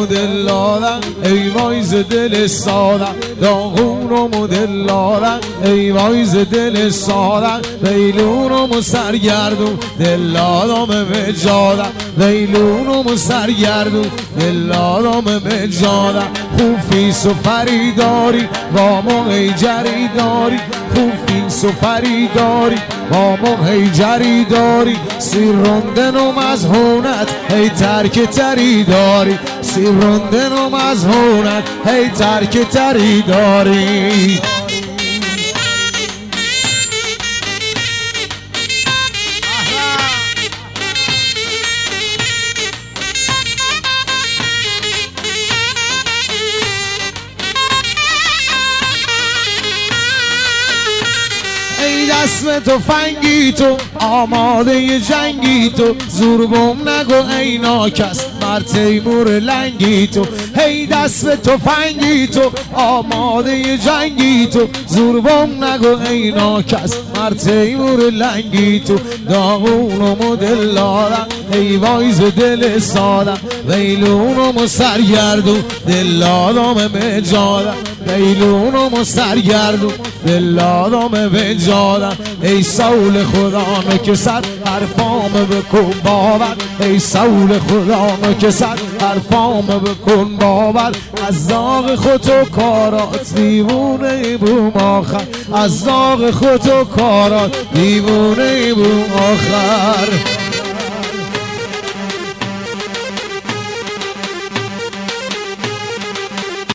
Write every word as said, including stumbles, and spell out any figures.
دل دادن ای وای ز دل سادن داغونم دل دادن ای وای ز دل سادن ویلونم سرگردون دل دادم به جادن ویلونم سرگردون دل دادم به جادن خوفیس و فریداری با ما ای جری داری خوفیس و فریداری با ما ای جری داری سیروندن و مزهونت ای ترک تری داری سیروندن و مزهونت ای ترک تری داری ای دست تو فنگی تو آماده جنگی تو زور بم نگو ای ناکس مر تیمور لنگی تو ای دست تو فنگی تو آماده جنگی تو زور بم نگو ای ناکس مر تیمور لنگی تو داغونم دل دادم ای وای ز دل سادم ویلونم سرگردون دل دادم به جادم ویلونم سرگردون دل دادم به جادم ای سول خدا نکسد حرفام بکن باور ای سول خدا نکسد حرفام بکن باور از داغ خود و کارات دیوونه بوم آخر از داغ خود و کارات دیوونه بوم آخر